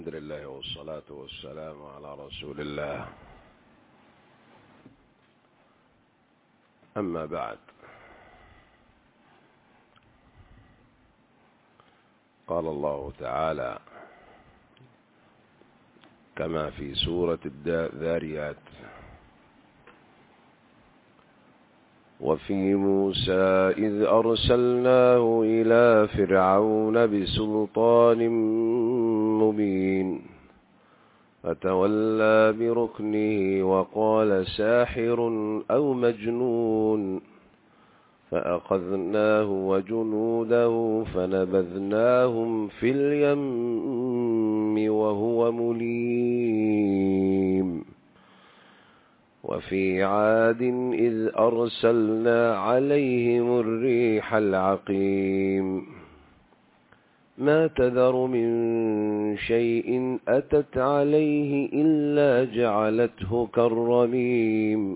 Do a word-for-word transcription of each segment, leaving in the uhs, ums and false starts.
الحمد لله والصلاة والسلام على رسول الله. أما بعد، قال الله تعالى كما في سورة الذاريات: وفي موسى إذ أرسلناه إلى فرعون بسلطان مبين فتولى بركنه وقال ساحر أو مجنون فأخذناه وجنوده فنبذناهم في اليم وهو مليم. وفي عاد إذ أرسلنا عليهم الريح العقيم ما تذر من شيء أتت عليه إلا جعلته كالرميم.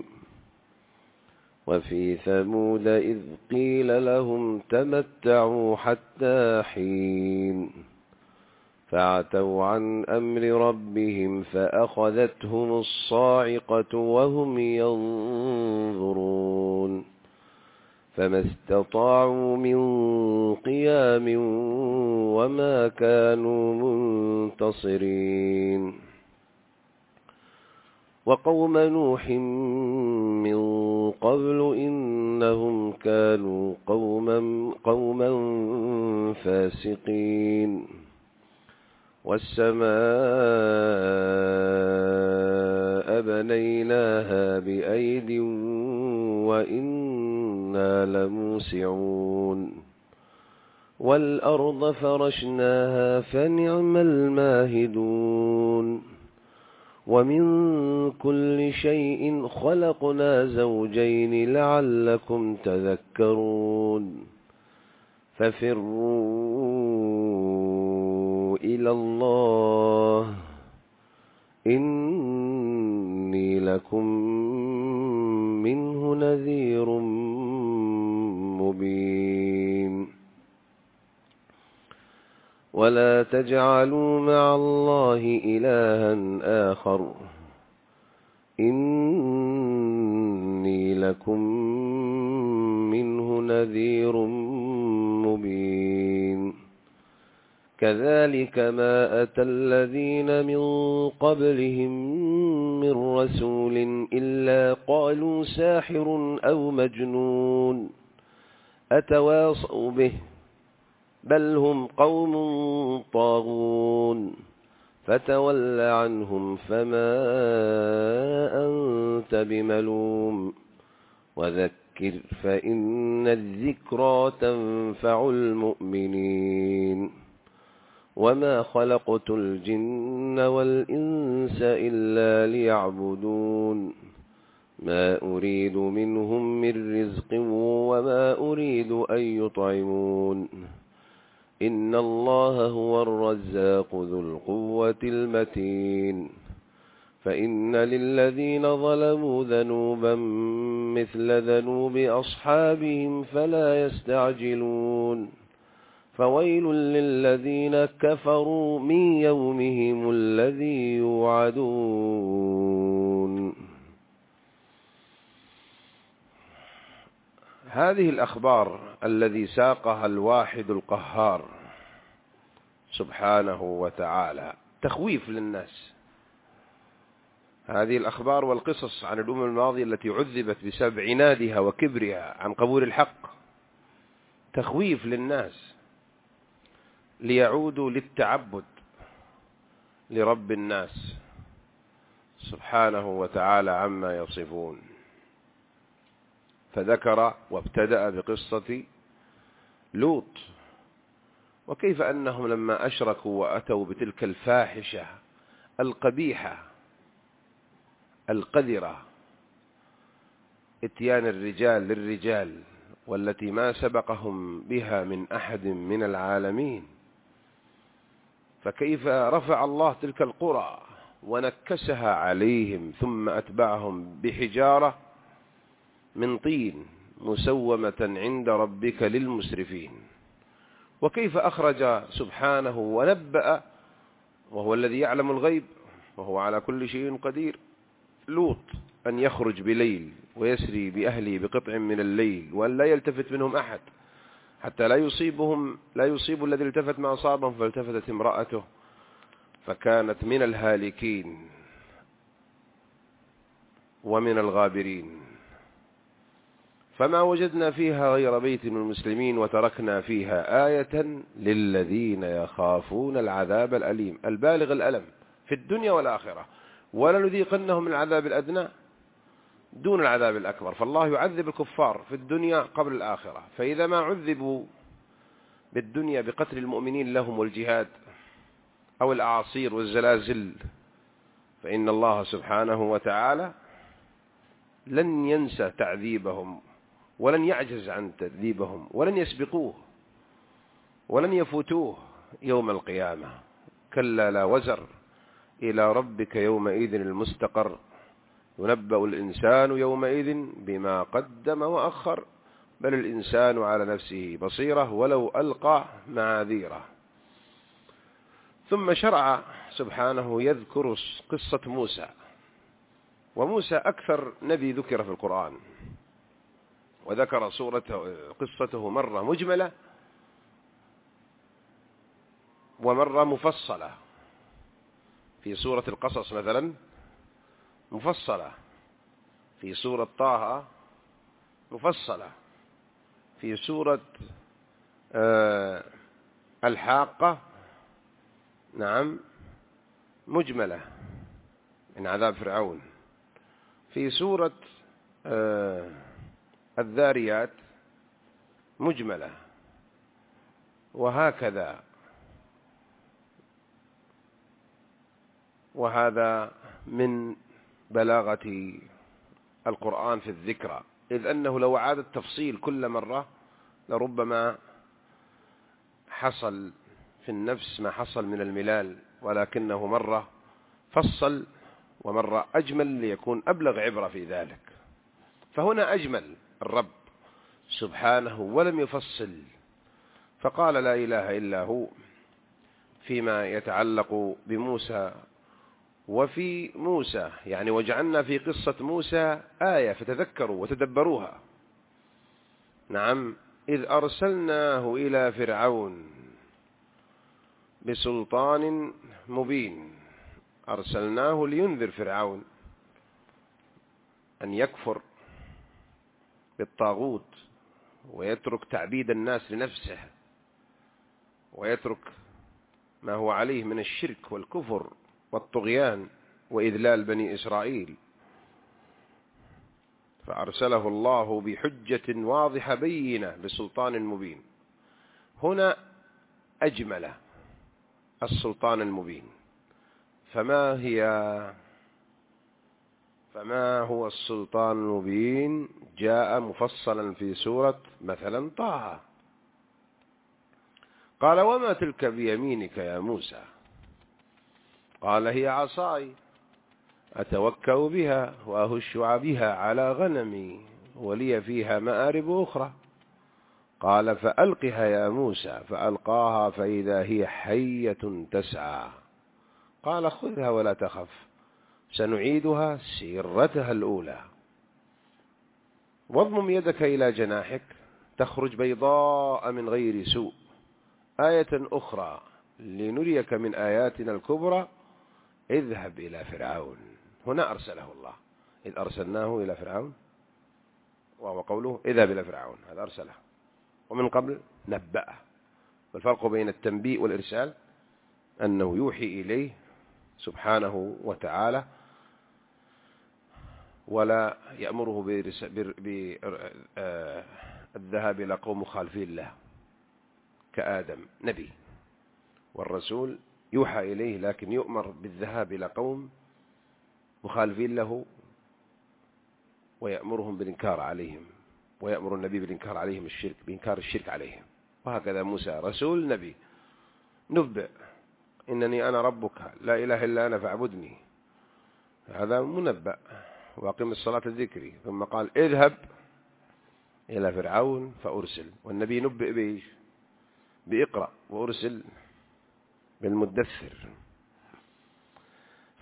وفي ثمود إذ قيل لهم تمتعوا حتى حين فعتوا عن أمر ربهم فأخذتهم الصاعقة وهم ينظرون فما استطاعوا من قيام وما كانوا منتصرين. وقوم نوح من قبل إنهم كانوا قوما, قوما فاسقين. والسماء بنيناها بأيد وإنا لموسعون. والأرض فرشناها فنعم الماهدون. ومن كل شيء خلقنا زوجين لعلكم تذكرون. ففروا إلى الله إني لكم منه نذير مبين. ولا تجعلوا مع الله إلها آخر إني لكم منه نذير مبين. كذلك ما أتى الذين من قبلهم من رسول إلا قالوا ساحر أو مجنون أتواصوا به بل هم قوم طاغون. فتول عنهم فما أنت بملوم وذكر فإن الذكرى تنفع المؤمنين. وما خلقت الجن والإنس إلا ليعبدون ما أريد منهم من رزق وما أريد أن يطعمون إن الله هو الرزاق ذو القوة المتين. فإن للذين ظلموا ذنوبا مثل ذنوب أصحابهم فلا يستعجلون. فويل للذين كفروا من يومهم الذي يوعدون. هذه الأخبار الذي ساقها الواحد القهار سبحانه وتعالى تخويف للناس. هذه الأخبار والقصص عن الأمم الماضية التي عذبت بسبب عنادها وكبرها عن قبول الحق تخويف للناس ليعودوا للتعبد لرب الناس سبحانه وتعالى عما يصفون. فذكر وابتدأ بقصة لوط وكيف أنهم لما أشركوا وأتوا بتلك الفاحشة القبيحة القذرة اتيان الرجال للرجال والتي ما سبقهم بها من أحد من العالمين. فكيف رفع الله تلك القرى ونكسها عليهم ثم أتبعهم بحجارة من طين مسومة عند ربك للمسرفين. وكيف أخرج سبحانه ونبأ وهو الذي يعلم الغيب وهو على كل شيء قدير. لوط أن يخرج بليل ويسري بأهله بقطع من الليل وأن لا يلتفت منهم أحد حتى لا يصيبهم لا يصيب الذي التفت ما أصابهم، فالتفتت امرأته فكانت من الهالكين ومن الغابرين. فما وجدنا فيها غير بيت من المسلمين وتركنا فيها آية للذين يخافون العذاب الأليم البالغ الألم في الدنيا والآخرة، ولنذيقنهم العذاب الأدنى دون العذاب الأكبر. فالله يعذب الكفار في الدنيا قبل الآخرة، فإذا ما عذبوا بالدنيا بقتل المؤمنين لهم والجهاد أو الأعاصير والزلازل، فإن الله سبحانه وتعالى لن ينسى تعذيبهم ولن يعجز عن تذيبهم ولن يسبقوه ولن يفوتوه يوم القيامة. كلا لا وزر إلى ربك يومئذ المستقر، ينبأ الإنسان يومئذ بما قدم وأخر، بل الإنسان على نفسه بصيرة ولو ألقى معاذيره. ثم شرع سبحانه يذكر قصة موسى، وموسى أكثر نبي ذكر في القرآن، وذكر سورته قصته مرة مجملة ومرة مفصلة. في سورة القصص مثلا مفصلة، في سورة طه مفصلة، في سورة آه الحاقة نعم مجملة من عذاب فرعون، في سورة آه الذاريات مجملة، وهكذا. وهذا من بلاغة القرآن في الذكرى، إذ أنه لو عاد التفصيل كل مرة لربما حصل في النفس ما حصل من الملال، ولكنه مرة فصل ومرة أجمل ليكون أبلغ عبرة في ذلك. فهنا أجمل الرب سبحانه ولم يفصل، فقال لا إله إلا هو فيما يتعلق بموسى وفي موسى، يعني وجعلنا في قصة موسى آية فتذكروا وتدبروها. نعم، إذ أرسلناه إلى فرعون بسلطان مبين، أرسلناه لينذر فرعون أن يكفر بالطاغوت ويترك تعبيد الناس لنفسه ويترك ما هو عليه من الشرك والكفر والطغيان وإذلال بني إسرائيل. فأرسله الله بحجة واضحة بينة بسلطان مبين. هنا أجمل السلطان المبين. فما هي فما هو السلطان المبين؟ جاء مفصلا في سورة مثلا طه. قال وما تلك بيمينك يا موسى؟ قال هي عصاي أتوكأ بها وأهش بها على غنمي ولي فيها مآرب أخرى. قال فألقها يا موسى، فألقاها فإذا هي حية تسعى. قال خذها ولا تخف سنعيدها سيرتها الأولى واضمم يدك إلى جناحك تخرج بيضاء من غير سوء آية أخرى لنريك من آياتنا الكبرى اذهب إلى فرعون. هنا أرسله الله، إذ أرسلناه إلى فرعون، وهو قوله اذهب إلى فرعون، هذا أرسله. ومن قبل نبأه. والفرق بين التنبيء والإرسال أنه يوحي إليه سبحانه وتعالى ولا يأمره بالذهاب إلى قوم مخالفين له كآدم نبي، والرسول يوحى إليه لكن يؤمر بالذهاب إلى قوم مخالفين له ويأمرهم بالإنكار عليهم، ويأمر النبي بالإنكار عليهم الشرك، بإنكار الشرك عليهم. وهكذا موسى رسول نبي نبئ إنني أنا ربك لا إله إلا أنا فاعبدني، هذا منبأ. وأقم الصلاة الذكري. ثم قال اذهب إلى فرعون فأرسل. والنبي نبئ بإيش؟ بإقرأ، وأرسل بالمدثر.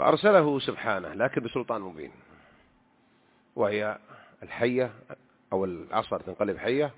فأرسله سبحانه لكن بسلطان مبين، وهي الحية أو العصا تنقلب حية،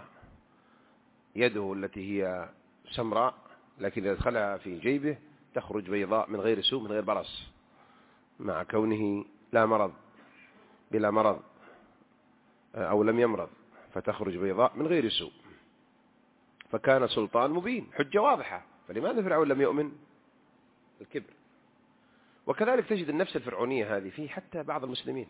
ويده التي هي سمراء لكن إذا دخلها في جيبه تخرج بيضاء من غير سوء من غير برص، مع كونه لا مرض بلا مرض أو لم يمرض، فتخرج بيضاء من غير سوء. فكان سلطان مبين، حجة واضحة. فلماذا فرعون لم يؤمن؟ الكبر. وكذلك تجد النفس الفرعونية هذه في حتى بعض المسلمين،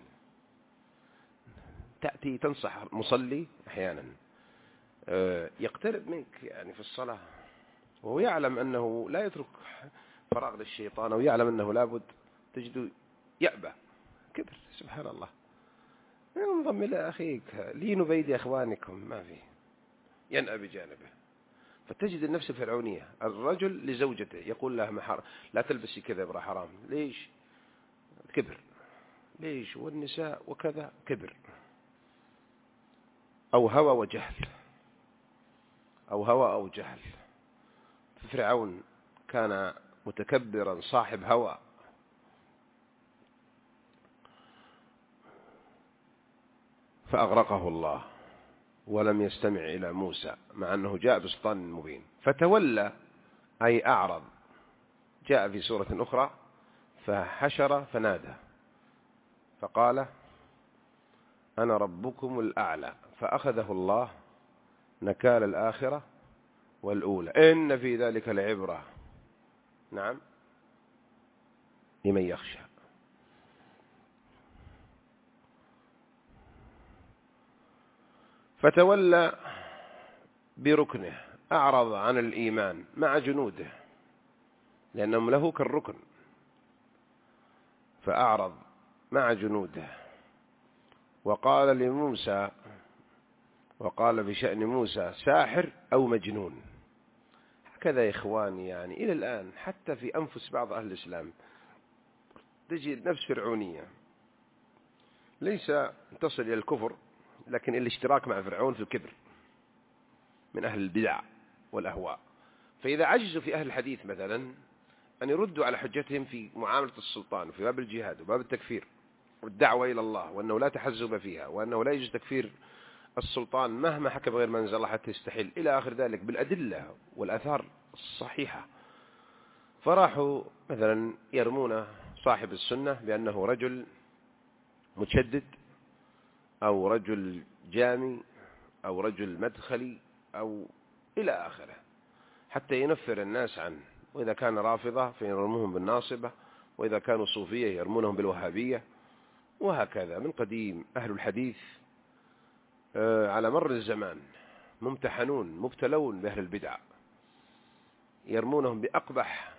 تأتي تنصح مصلي أحيانا يقترب منك يعني في الصلاة وهو يعلم أنه لا يترك فراغ للشيطان، أو يعلم أنه لابد، تجد يأبى. كبر، سبحان الله. انضم إلى أخيك، لينوا بيد أخوانكم، ما فيه، ينأى بجانبه. فتجد النفس الفرعونية. الرجل لزوجته يقول لها محر لا تلبسي كذا برا حرام، ليش؟ كبر. ليش؟ والنساء وكذا، كبر. أو هوى وجهل، أو هوى أو جهل. فرعون كان متكبرا صاحب هوى، فأغرقه الله ولم يستمع إلى موسى مع أنه جاء بسلطان مبين. فتولى أي أعرض. جاء في سورة أخرى فحشر فنادى فقال أنا ربكم الأعلى، فأخذه الله نكال الآخرة والأولى إن في ذلك لعبرة، نعم، لمن يخشى. فتولى بركنه، أعرض عن الإيمان مع جنوده لأنهم له كالركن، فأعرض مع جنوده. وقال لموسى، وقال بشأن موسى ساحر أو مجنون. هكذا يا إخواني، يعني إلى الآن حتى في أنفس بعض أهل الإسلام تجد نفس فرعونية، ليس تصل إلى الكفر لكن الاشتراك مع فرعون في الكبر من أهل البدع والأهواء. فإذا عجزوا في أهل الحديث مثلا أن يردوا على حجتهم في معاملة السلطان وفي باب الجهاد وباب التكفير والدعوة إلى الله، وأنه لا تحزب فيها، وأنه لا يجوز تكفير السلطان مهما حكم غير منزل الله حتى يستحل إلى آخر ذلك بالأدلة والآثار الصحيحة، فراحوا مثلا يرمون صاحب السنة بأنه رجل متشدد أو رجل جامي أو رجل مدخلي أو إلى آخره، حتى ينفر الناس عنه. وإذا كان رافضة فيرموهم بالناصبة، وإذا كانوا صوفية يرمونهم بالوهابية، وهكذا. من قديم أهل الحديث على مر الزمان ممتحنون مبتلون بأهل البدع، يرمونهم بأقبح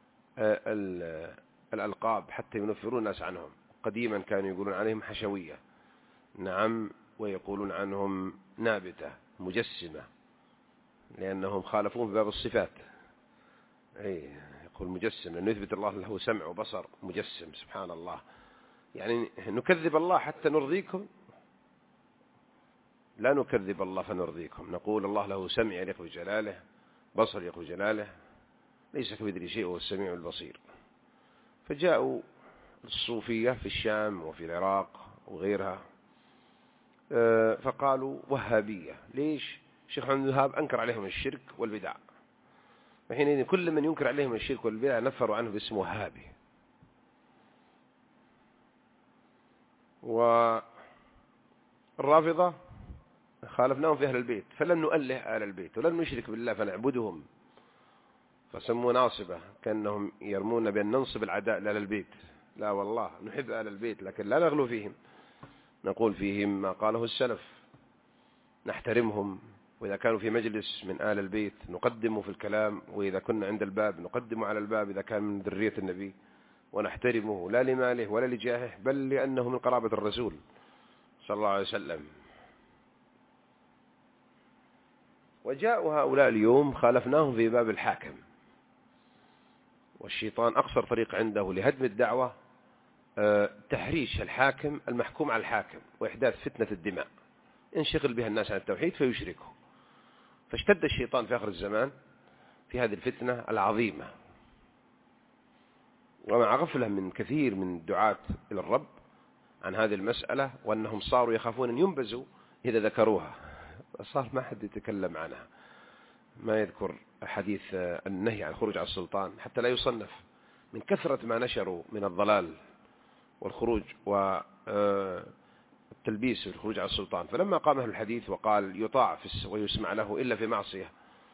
الألقاب حتى ينفرون الناس عنهم. قديما كانوا يقولون عليهم حشوية، نعم، ويقولون عنهم نابتة مجسمة لأنهم خالفون في باب الصفات. أي يقول مجسم لأنه يثبت الله له سمع وبصر، مجسم، سبحان الله. يعني نكذب الله حتى نرضيكم؟ لا نكذب الله فنرضيكم، نقول الله له سمع يليق بجلاله، بصر يليق بجلاله، ليس كمثله شيء وهو السميع البصير. فجاءوا الصوفية في الشام وفي العراق وغيرها فقالوا وهابية. ليش؟ شيخ محمد بن وهاب أنكر عليهم الشرك والبدع، وحينئذ كل من ينكر عليهم الشرك والبدع نفروا عنه باسم وهابي. والرافضة خالفناهم في أهل البيت فلن نؤله أهل البيت ولن نشرك بالله فنعبدهم، فسموا ناصبة، كأنهم يرمون بأن ننصب العداء لأهل البيت. لا والله نحب أهل البيت لكن لا نغلو فيهم، نقول فيهم ما قاله السلف، نحترمهم، وإذا كانوا في مجلس من آل البيت نقدمه في الكلام، وإذا كنا عند الباب نقدمه على الباب إذا كان من ذرية النبي، ونحترمه لا لماله ولا لجاهه بل لأنه من قرابة الرسول صلى الله عليه وسلم. وجاءوا هؤلاء اليوم خالفناهم في باب الحاكم، والشيطان أقصر طريق عنده لهدم الدعوة تحريش الحاكم المحكوم على الحاكم وإحداث فتنة الدماء، انشغل بها الناس عن التوحيد فيشركوا. فاشتد الشيطان في آخر الزمان في هذه الفتنة العظيمة. ومع غفلة من كثير من الدعاة إلى الرب عن هذه المسألة، وأنهم صاروا يخافون أن ينبذوا إذا ذكروها، صار ما حد يتكلم عنها، ما يذكر حديث النهي عن الخروج على السلطان حتى لا يصنف من كثرة ما نشروا من الضلال والخروج والتلبيس في الخروج على السلطان. فلما قام أهل الحديث وقال يطاع ويسمع له إلا في معصية،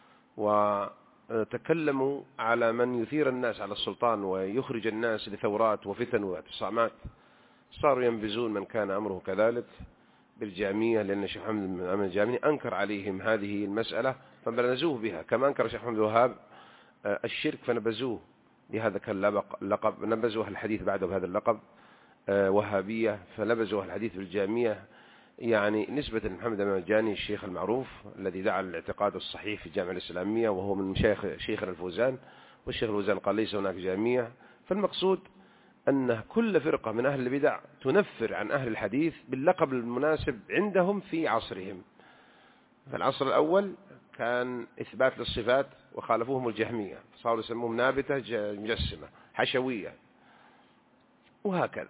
وتكلموا على من يثير الناس على السلطان ويخرج الناس لثورات وفتن واعتصامات، صاروا ينبذون من كان أمره كذلك بالجامية، لأن الشيخ محمد بن الجامي أنكر عليهم هذه المسألة فنبذوه بها، كما أنكر الشيخ محمد الوهاب الشرك فنبذوه بهذا اللقب، نبذوه الحديث بعده بهذا اللقب وهابية، فنبذوه الحديث بالجامية، يعني نسبة محمد بن الجاني الشيخ المعروف الذي دعا للاعتقاد الصحيح في الجامعة الإسلامية، وهو من شيخ شيخنا الفوزان، والشيخ الفوزان قال ليس هناك جامية. فالمقصود أن كل فرقة من أهل البدع تنفر عن أهل الحديث باللقب المناسب عندهم في عصرهم. في العصر الأول كان إثبات للصفات وخالفوهم الجهمية، صاروا يسموهم نابتة مجسمة حشوية وهكذا.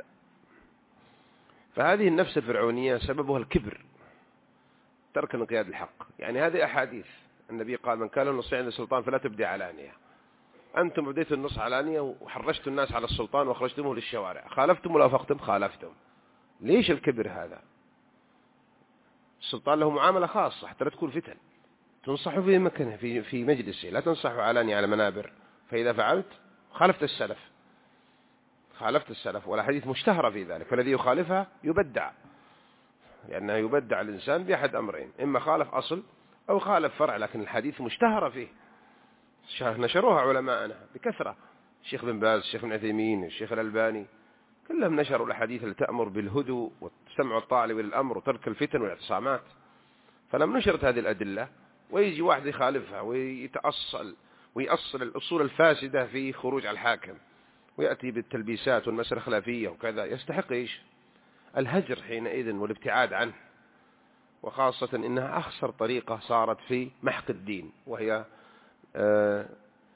فهذه النفس الفرعونية سببها الكبر، ترك انقياد الحق. يعني هذه أحاديث النبي قال من كان له نصيحة عند السلطان فلا تبدي علانية، أنتم بديتوا النص علانية وحرشتوا الناس على السلطان وأخرجتموه للشوارع، خالفتم ولا وافقتم خالفتم. ليش الكبر هذا؟ السلطان له معاملة خاصة حتى لا تكون فتن، تنصحوا في مكانه في في مجلسه، لا تنصحوا علانية على منابر، فإذا فعلت خالفت السلف، خالفت السلف، ولا حديث مشتهرة في ذلك، فالذي يخالفها يبدع، لأنه يبدع الإنسان بأحد أمرين، إما خالف أصل أو خالف فرع، لكن الحديث مشتهرة فيه، نشروها علماءنا بكثرة، الشيخ بن باز، الشيخ بن عثيمين، الشيخ الألباني، كلهم نشروا الحديث التي تأمر بالهدوء والسمع والطاعة لولي الأمر وترك الفتن والاعتصامات. فلم نشرت هذه الأدلة ويجي واحد يخالفها ويتأصل ويأصل الأصول الفاسدة في خروج على الحاكم ويأتي بالتلبيسات والمسألة خلافية وكذا، يستحق إيش؟ الهجر حينئذ والابتعاد عنه، وخاصة إنها أخسر طريقة صارت في محق الدين، وهي آه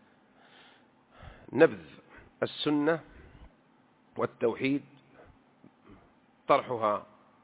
نبذ السنة والتوحيد، طرحها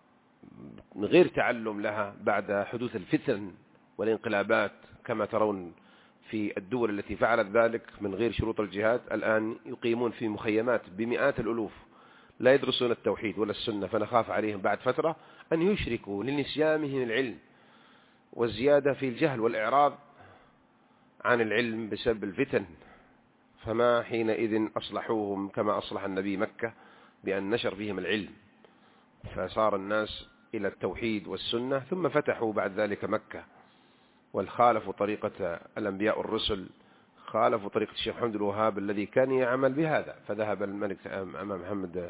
من غير تعلم لها بعد حدوث الفتن والانقلابات، كما ترون في الدول التي فعلت ذلك من غير شروط الجهاد، الآن يقيمون في مخيمات بمئات الألوف لا يدرسون التوحيد ولا السنة، فنخاف عليهم بعد فترة أن يشركوا لنسيانهم العلم والزيادة في الجهل والإعراض عن العلم بسبب الفتن. فما حينئذ أصلحوهم كما أصلح النبي مكة بأن نشر فيهم العلم، فصار الناس إلى التوحيد والسنة، ثم فتحوا بعد ذلك مكة والخالفوا طريقة الأنبياء الرسل، خالفوا طريقة الشيخ محمد الوهاب الذي كان يعمل بهذا، فذهب الملك أمام محمد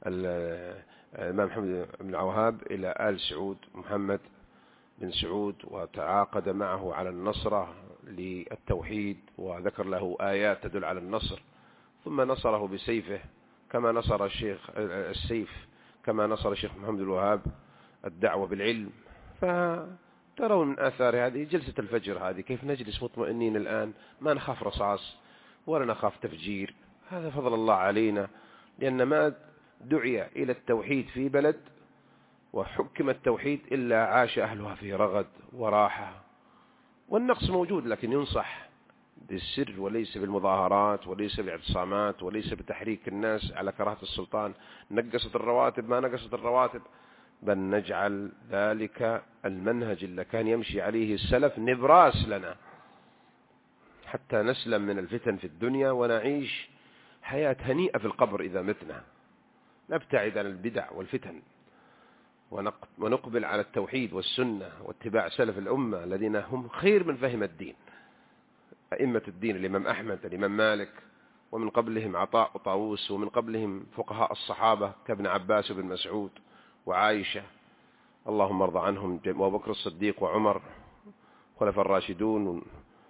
الإمام محمد بن الوهاب إلى آل سعود محمد بن سعود وتعاقد معه على النصرة للتوحيد، وذكر له آيات تدل على النصر، ثم نصره بسيفه كما نصر الشيخ السيف كما نصر الشيخ محمد الوهاب الدعوة بالعلم. فترون من آثار هذه جلسة الفجر هذه، كيف نجلس مطمئنين الآن، ما نخاف رصاص ولا نخاف تفجير، هذا فضل الله علينا، لأن ما دعي إلى التوحيد في بلد وحكم التوحيد إلا عاش أهلها في رغد وراحة. والنقص موجود لكن ينصح بالسر وليس بالمظاهرات وليس بالاعتصامات وليس بتحريك الناس على كراهة السلطان، نقصت الرواتب ما نقصت الرواتب، بل نجعل ذلك المنهج اللي كان يمشي عليه السلف نبراس لنا حتى نسلم من الفتن في الدنيا ونعيش حياة هنيئة في القبر إذا متنا، نبتعد عن البدع والفتن ونقبل على التوحيد والسنة واتباع سلف الأمة الذين هم خير من فهم الدين، أئمة الدين الإمام أحمد الإمام مالك، ومن قبلهم عطاء وطاووس، ومن قبلهم فقهاء الصحابة كابن عباس وابن مسعود وعائشة، اللهم ارضى عنهم، وأبو بكر الصديق وعمر خلفاء الراشدون.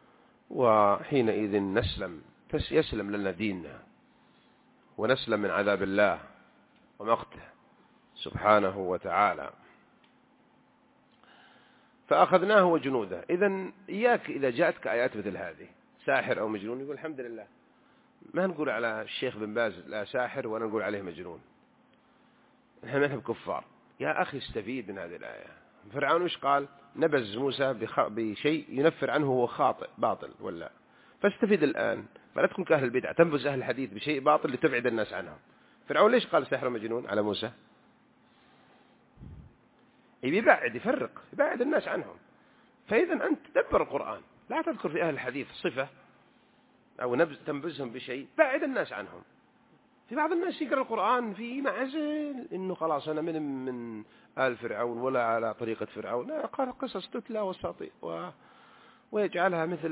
وحينئذ نسلم يسلم لنا ديننا ونسلم من عذاب الله ومقته سبحانه وتعالى. فأخذناه وجنوده. إذن إياك إذا جاءتك آيات مثل هذه ساحر أو مجنون يقول الحمد لله ما نقول على الشيخ بن باز لا ساحر ولا نقول عليه مجنون، نحن ما نحب كفار. يا أخي استفيد من هذه الآية. فرعون وش قال؟ نبذ موسى بشيء ينفر عنه هو خاطئ باطل ولا، فاستفيد الآن، فلا تكون كأهل البدع تنبذ أهل الحديث بشيء باطل لتبعد الناس عنهم. فرعون ليش قال ساحر مجنون على موسى؟ يبعد يفرق يبعد الناس عنهم. فإذا أنت تدبر القرآن، لا تذكر في أهل الحديث صفة أو تنبذهم بشيء بعد الناس عنهم. في بعض الناس يقرأ القرآن في معزل إنه خلاص أنا من من آل فرعون ولا على طريقة فرعون، لا، قال قصص تتلى وسطي و... ويجعلها مثل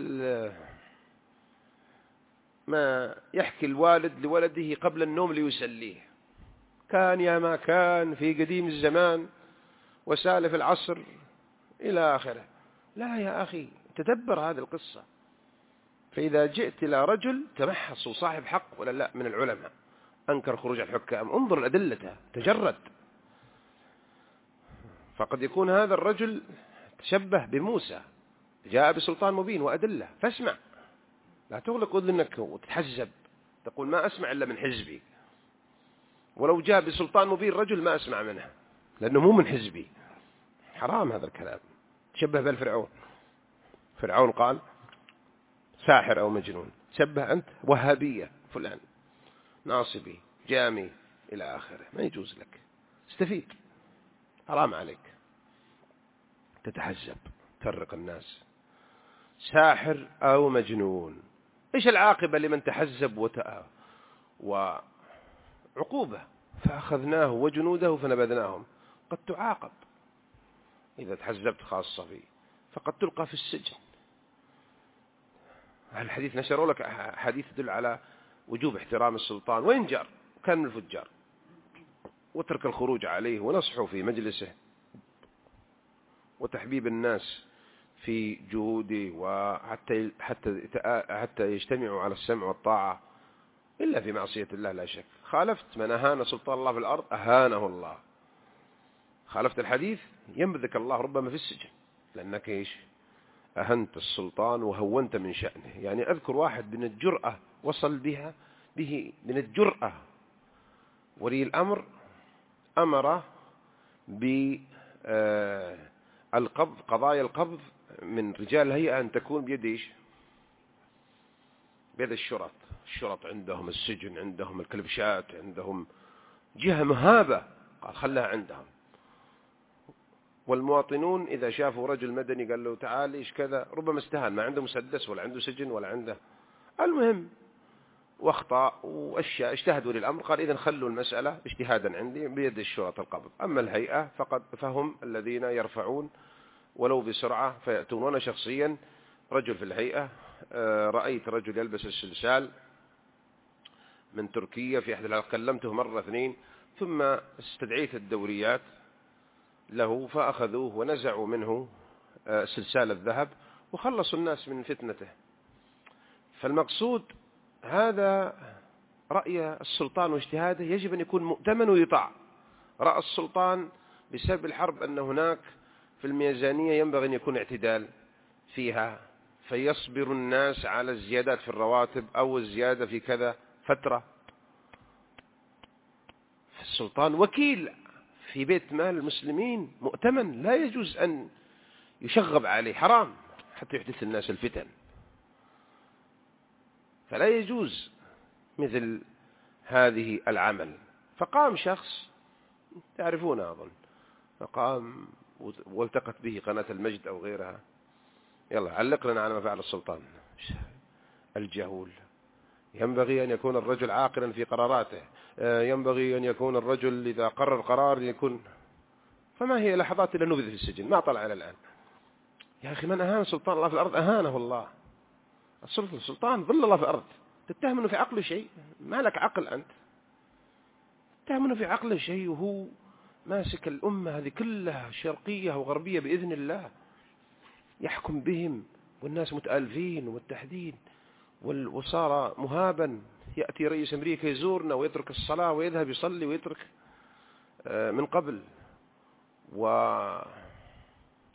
ما يحكي الوالد لولده قبل النوم ليسليه، كان يا ما كان في قديم الزمان وسالف العصر إلى آخره. لا يا أخي تدبر هذه القصة. فإذا جئت إلى رجل تمحص صاحب حق ولا لا من العلماء، أنكر خروج الحكام، انظر الأدلة، تجرد. فقد يكون هذا الرجل تشبه بموسى، جاء بسلطان مبين وأدلة، فاسمع، لا تغلق أذنك وتتحزب تقول ما أسمع إلا من حزبي. ولو جاء بسلطان مبين رجل ما أسمع منه لأنه مو من حزبي. حرام هذا الكلام. تشبه بالفرعون، فرعون قال ساحر أو مجنون، شبه أنت وهابية فلان ناصبي جامي إلى آخره، ما يجوز لك. استفيد، حرام عليك تتحزب تفرق الناس. ساحر أو مجنون، إيش العاقبة لمن تحزب وتأ وعقوبة؟ فأخذناه وجنوده فنبذناهم. قد تعاقب إذا تحزبت خاصة فيه، فقد تلقى في السجن. الحديث نشروا لك حديث يدل على وجوب احترام السلطان وإن جار كان من الفجار، وترك الخروج عليه ونصحه في مجلسه وتحبيب الناس في جهوده، وحتى حتى حتى يجتمعوا على السمع والطاعة إلا في معصية الله. لا شك خالفت من أهان سلطان الله في الأرض أهانه الله. خالفت الحديث ينبذك الله ربما في السجن، لأنك إيش؟ أهنت السلطان وهونت من شأنه. يعني أذكر واحد من الجرأة وصل بها به من الجرأة، ولي الأمر أمر بالقبض، قضايا القبض من رجال الهيئة أن تكون بيد إيش؟ بيد الشرط. الشرط عندهم السجن، عندهم الكلبشات، عندهم جهة مهابة، قال خلها عندهم. والمواطنون إذا شافوا رجل مدني قال له تعال إيش كذا، ربما استهان، ما عنده مسدس ولا عنده سجن ولا عنده، المهم واخطأ وأشياء، اجتهدوا للأمر، قال إذن خلوا المسألة اجتهادا عندي بيد الشرطة القبض. أما الهيئة فقد فهم الذين يرفعون ولو بسرعة فيأتون. وأنا شخصيا رجل في الهيئة رأيت رجل يلبس السلسال من تركيا في أحد الحلقات، كلمته مرة اثنين ثم استدعيت الدوريات له فأخذوه ونزعوا منه سلسال الذهب وخلصوا الناس من فتنته. فالمقصود هذا رأي السلطان واجتهاده يجب أن يكون مؤتمن ويطاع. رأى السلطان بسبب الحرب أن هناك في الميزانية ينبغي أن يكون اعتدال فيها، فيصبر الناس على الزيادات في الرواتب أو الزيادة في كذا فترة. السلطان وكيل في بيت مال المسلمين مؤتمن، لا يجوز أن يشغب عليه، حرام حتى يحدث الناس الفتن. فلا يجوز مثل هذه العمل. فقام شخص تعرفونه أظن، فقام والتقت به قناة المجد أو غيرها، يلا علق لنا على ما فعل السلطان. الجهول ينبغي أن يكون الرجل عاقلا في قراراته، ينبغي أن يكون الرجل إذا قرر قرار يكون. فما هي لحظات إلا نبذ في السجن، ما طلع إلى الآن. يا أخي من أهان سلطان الله في الأرض أهانه الله. السلطان ظل الله في الأرض، تتهم أنه في عقله شيء، ما لك عقل أنت، تتهم أنه في عقله شيء وهو ماسك الأمة هذه كلها شرقية وغربية بإذن الله، يحكم بهم والناس متألفين ومتحدين، وصار مهابا. يأتي رئيس أمريكا يزورنا ويترك الصلاة ويذهب يصلي ويترك من قبل. و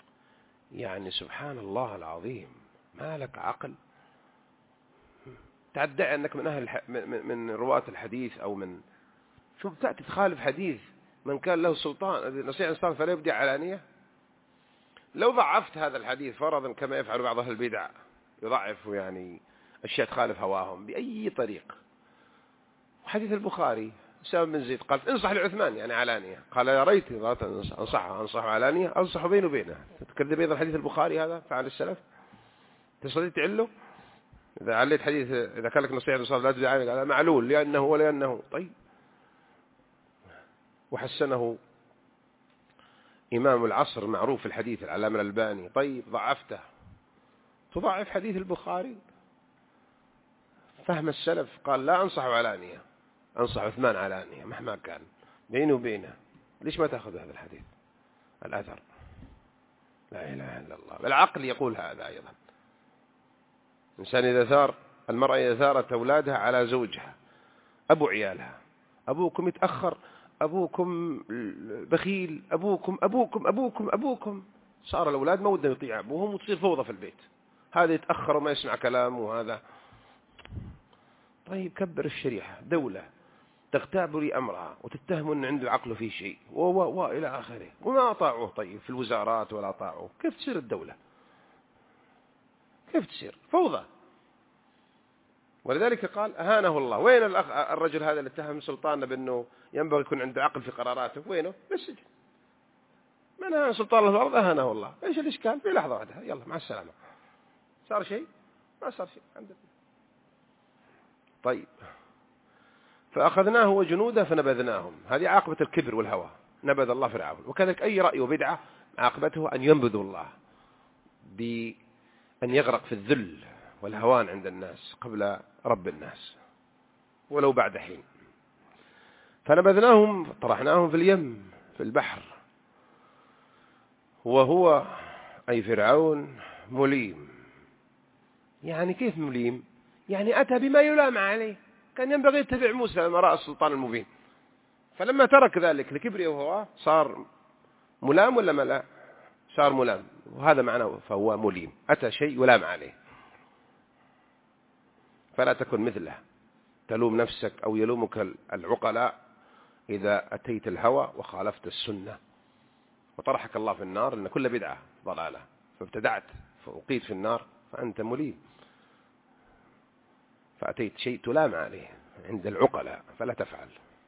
يعني سبحان الله العظيم، ما لك عقل. تدعي أنك من أهل الح... من... من رواة الحديث أو من شوف تأتي تخالف حديث من كان له سلطان نصيحة الإنسان فلا يبدي علانية. لو ضعفت هذا الحديث فرضا كما يفعل بعض أهل البدع يضعف يعني أشياء تخالف هواهم بأي طريق. حديث البخاري أسامة بن زيد قال انصح لعثمان يعني علانية، قال يا ريت أنصحه أنصحه علانية أنصحه بينه وبينه. تكذب أيضا حديث البخاري هذا فعل السلف تستطيع تعله؟ إذا عليت حديث إذا كان لك نصيحة الرسول لا تدعي على معلول لأنه ولا أنه طيب. وحسنه إمام العصر معروف في الحديث العلامة الألباني، طيب ضعفته تضعف حديث البخاري. فهم السلف قال لا أنصحه علانية أنصح عثمان علانية مهما كان بينه وبينه. ليش ما تأخذ هذا الحديث الأثر؟ لا إله إلا الله. بالعقل يقول هذا أيضا. إنسان إذا ثار المرأة إذا ثارت أولادها على زوجها أبو عيالها أبوكم يتأخر أبوكم بخيل أبوكم أبوكم أبوكم أبوكم صار الأولاد ما ودهم يطيع أبوهم وتصير فوضى في البيت. هذا يتأخر وما يسمع كلام وهذا طيب. كبر الشريحة دولة تغتاب لي أمرها وتتهم أن عنده عقله في شيء و و و إلى آخره وما أطاعوه طيب في الوزارات ولا أطاعوه. كيف تصير الدولة؟ كيف تصير فوضى؟ ولذلك قال أهانه الله. وين الأخ الرجل هذا اللي اتهم سلطانه بأنه ينبغي يكون عنده عقل في قراراته؟ وينه؟ بالسجن. من أهان سلطان الله في الأرض أهانه الله. إيش الإشكال؟ في لحظة واحدة يلا مع السلامة. صار شيء؟ ما صار شيء عندنا. طيب فأخذناه وجنوده فنبذناهم. هذه عاقبة الكبر والهوى. نبذ الله فرعون. وكذلك أي رأي وبدعة عاقبته أن ينبذوا الله بأن يغرق في الذل والهوان عند الناس قبل رب الناس ولو بعد حين. فنبذناهم طرحناهم في اليم في البحر وهو أي فرعون مليم. يعني كيف مليم؟ يعني أتى بما يلام عليه. كان ينبغي يتبع موسى لما رأى السلطان المبين، فلما ترك ذلك لكبره وهو صار ملام ولا ملا؟ صار ملام. وهذا معناه فهو مليم أتى شيء يلام عليه. فلا تكن مثله تلوم نفسك أو يلومك العقلاء إذا أتيت الهوى وخالفت السنة وطرحك الله في النار. إن كل بدعة ضلالة فابتدعت فأقيت في النار فأنت مليم. فأتيت شيء تلام عليه عند العقلاء فلا تفعل.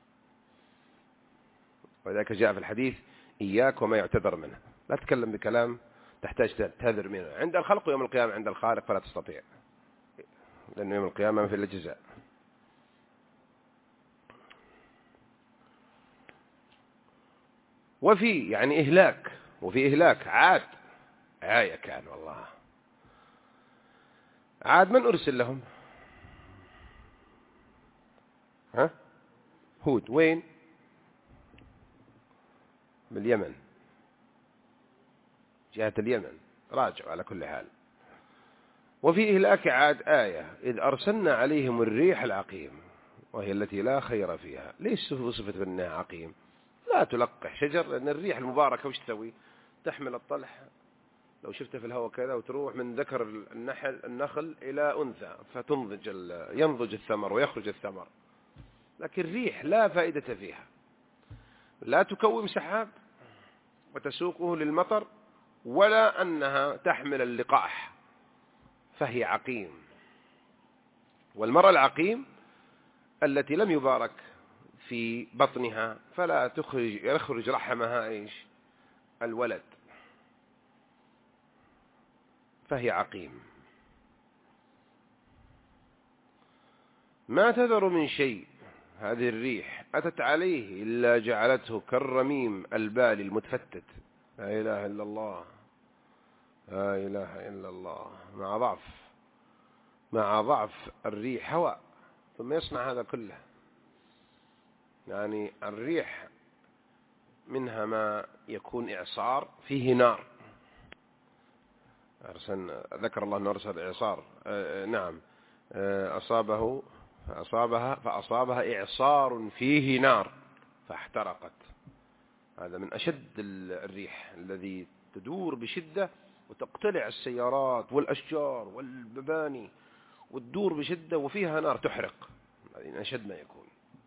وذلك جاء في الحديث إياك وما يعتذر منه. لا تتكلم بكلام تحتاج تعتذر منه عند الخلق ويوم القيامة عند الخالق فلا تستطيع، لأنه يوم القيامة ما في إلا جزاء. وفي يعني إهلاك وفي إهلاك عاد آية كان والله. عاد من أرسل لهم؟ ها؟ هود. وين؟ باليمن جهة اليمن. راجعوا على كل حال. وفي إهلاك عاد آية إذ أرسلنا عليهم الريح العقيم وهي التي لا خير فيها. ليش وصفت بأنها عقيم؟ لا تلقح شجر، لأن الريح المباركة وش تسوي؟ تحمل الطلح لو شفته في الهواء كذا وتروح من ذكر النحل النخل إلى أنثى فتنضج ينضج الثمر ويخرج الثمر. لكن الريح لا فائدة فيها، لا تكوم سحاب وتسوقه للمطر ولا أنها تحمل اللقاح، فهي عقيم. والمرأة العقيم التي لم يبارك في بطنها فلا تخرج يخرج رحمها إيش؟ الولد، فهي عقيم. ما تذر من شيء هذه الريح أتت عليه إلا جعلته كالرميم البالي المتفتت. لا إله إلا الله لا إله إلا الله. مع ضعف مع ضعف الريح هواء ثم يصنع هذا كله. يعني الريح منها ما يكون إعصار فيه نار. أرسلنا ذكر الله أن أرسل إعصار آه نعم آه أصابه فأصابها فأصابها إعصار فيه نار فاحترقت. هذا من أشد الريح الذي تدور بشدة وتقتلع السيارات والأشجار والمباني وتدور بشدة وفيها نار تحرق، يعني أشد ما يكون.